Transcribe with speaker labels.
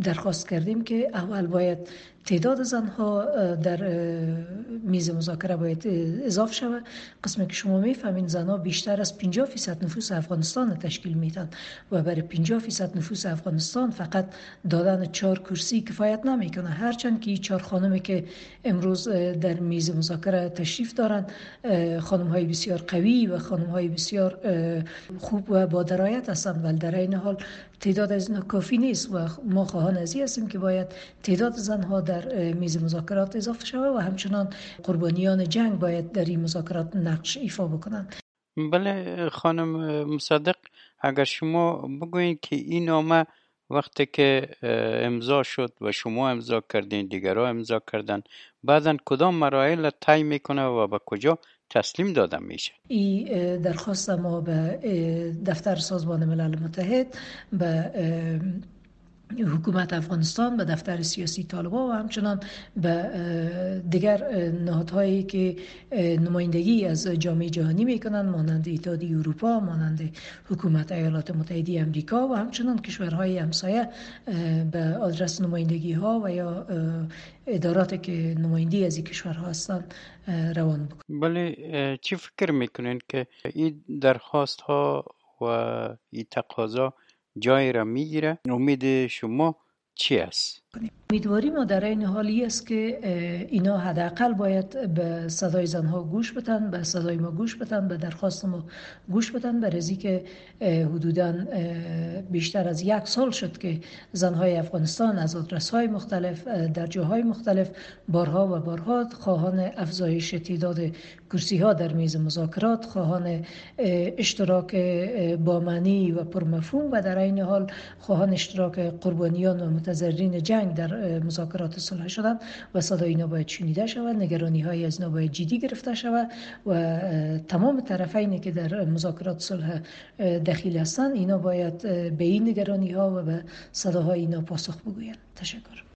Speaker 1: درخواست کردیم که اول باید تعداد زنها در میز مذاکره باید اضافه شود. قسمی که شما میفهمین زنها بیشتر از 50% نفوس افغانستان تشکیل میدن و برای 50% نفوس افغانستان فقط دادن 4 کرسی کفایت نمیکنه. هرچند که 4 خانمی که امروز در میز مذاکره تشریف دارند خانم های بسیار قوی و خانم های بسیار خوب و با درایت هستند، ولی در این حال تعداد از اینا کافی نیست و ما خواهان از این هستیم که باید تعداد زنها در میز مذاکرات اضافه شود و همچنان قربانیان جنگ باید در این مذاکرات نقش ایفا بکنند.
Speaker 2: بله خانم مصدق، اگر شما بگوین که این نامه وقتی که امضا شد و شما امضا کردین، دیگرها امضا کردن، بعداً کدام مراحل طی میکنه و به کجا تسلیم داده میشه؟
Speaker 1: این درخواست ما به دفتر سازمان ملل متحد، به حکومت افغانستان، به دفتر سیاسی طالبان و همچنان به دیگر نهادهایی که نمایندگی از جامعه جهانی میکنند مانند اتحادیه اروپا، مانند حکومت ایالات متحده آمریکا و همچنان کشورهای همسایه به آدرس نمایندگی ها و یا اداراتی که نمایندی از این کشورها هستند روان بکنند.
Speaker 2: بله، چی فکر میکنین که این درخواست ها و این تقاضا جای را میگیره؟ امید شما چی است؟
Speaker 1: امیدواری ما در این حالی است که اینا حداقل باید به صدای زنها گوش بدن، به صدای ما گوش بدن، به درخواست ما گوش بدن. برای که حدوداً بیشتر از 1 سال شد که زنهای افغانستان از آدرس‌های مختلف در جاهای مختلف بارها و بارها خواهان افزایش تعداد کرسی‌ها در میز مذاکرات، خواهان اشتراک با معنی و پرمفهوم و در این حال خواهان اشتراک قربانیان و متضررین جنگ در مذاکرات صلح شدن و صدای اینا باید شنیده شود، نگرانی های از اینا باید جدی گرفته شود و تمام طرفینی که در مذاکرات صلح دخیل هستند اینا باید به این نگرانی ها و به صداهای اینا پاسخ بگویند. تشکر.